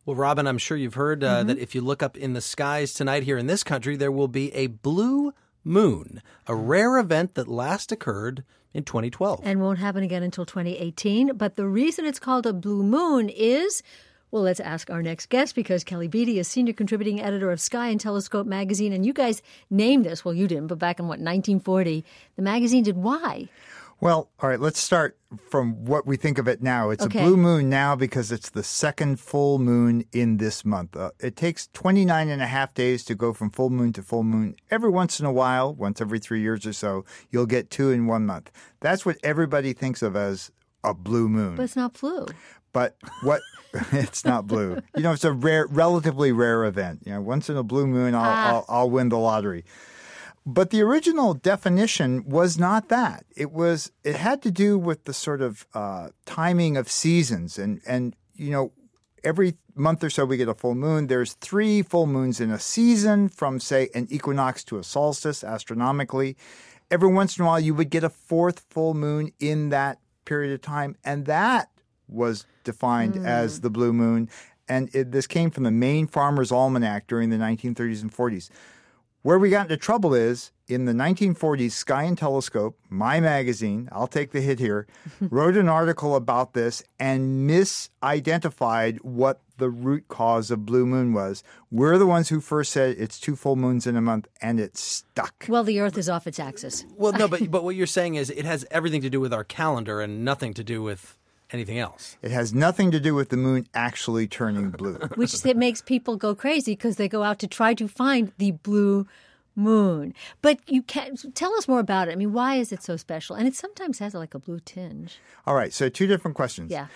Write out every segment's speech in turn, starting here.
Well, Robin, I'm sure you've heard that if you look up in the skies tonight here in this country, there will be a blue moon, a rare event that last occurred in 2012. And won't happen again until 2018. But the reason it's called a blue moon is, well, let's ask our next guest, because Kelly Beatty is senior contributing editor of Sky and Telescope magazine. And you guys named this. Well, you didn't, but back in, 1940, the magazine did. Why? Well, all right, let's start from what we think of it now. It's Okay. a blue moon now because it's the second full moon in this month. It takes 29 and a half days to go from full moon to full moon. Every once in a while, once every 3 years or so, you'll get 2 in 1 month. That's what everybody thinks of as a blue moon. But it's not blue. But what it's not blue. It's a relatively rare event. Once in a blue moon, I'll win the lottery. But the original definition was not that. It had to do with the sort of timing of seasons. And every month or so we get a full moon. There's 3 full moons in a season from, say, an equinox to a solstice astronomically. Every once in a while you would get a 4th full moon in that period of time. And that was defined as the blue moon. And this came from the Maine Farmer's Almanac during the 1930s and 40s. Where we got into trouble is, in the 1940s, Sky and Telescope, my magazine, I'll take the hit here, wrote an article about this and misidentified what the root cause of blue moon was. We're the ones who first said it's 2 full moons in a month, and it stuck. Well, the Earth is off its axis. Well, no, but what you're saying is it has everything to do with our calendar and nothing to do with anything else. It has nothing to do with the moon actually turning blue. Which makes people go crazy because they go out to try to find the blue moon. But you can't tell us more about it. I mean, why is it so special? And it sometimes has like a blue tinge. All right, so 2 different questions. Yeah.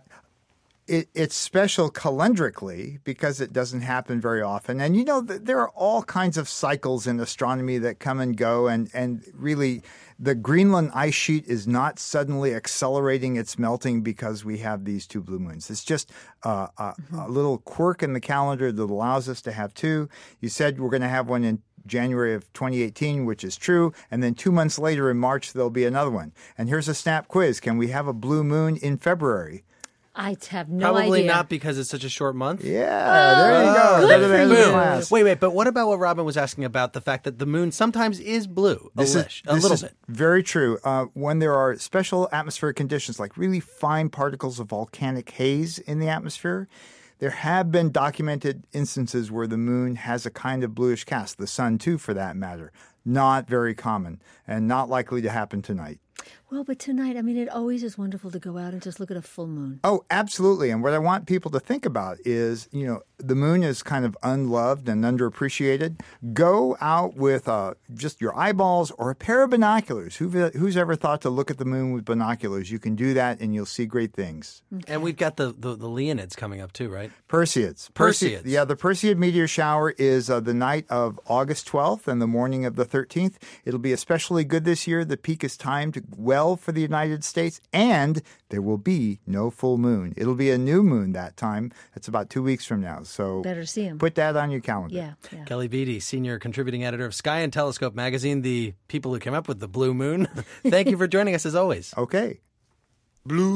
It's special calendrically because it doesn't happen very often. And, there are all kinds of cycles in astronomy that come and go. And really, the Greenland ice sheet is not suddenly accelerating its melting because we have these 2 blue moons. It's just a little quirk in the calendar that allows us to have 2. You said we're going to have one in January of 2018, which is true. And then 2 months later in March, there'll be another one. And here's a snap quiz. Can we have a blue moon in February? I have no idea. Probably not because it's such a short month. Yeah, there you go. Good for you. Class. Wait, but what about what Robin was asking about, the fact that the moon sometimes is blue, a little bit? Very true. When there are special atmospheric conditions, like really fine particles of volcanic haze in the atmosphere, there have been documented instances where the moon has a kind of bluish cast, the sun too, for that matter. Not very common and not likely to happen tonight. Well, but tonight, I mean, it always is wonderful to go out and just look at a full moon. Oh, absolutely. And what I want people to think about is, the moon is kind of unloved and underappreciated. Go out with just your eyeballs or a pair of binoculars. Who's ever thought to look at the moon with binoculars? You can do that and you'll see great things. Okay. And we've got the Leonids coming up too, right? Perseids. Perseids. Yeah, the Perseid meteor shower is the night of August 12th and the morning of the 13th. It'll be especially good this year. The peak is timed well for the United States, and there will be no full moon. It'll be a new moon that time. That's about 2 weeks from now. So better see him. Put that on your calendar. Yeah. Kelly Beatty, senior contributing editor of Sky and Telescope magazine, the people who came up with the blue moon. Thank you for joining us as always. Okay. Blue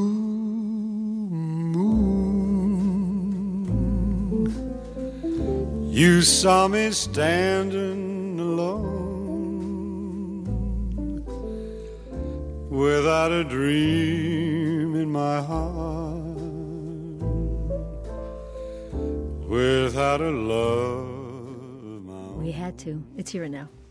moon, you saw me standing alone, without a dream in my heart, without a love of my own. We had to. It's here and now.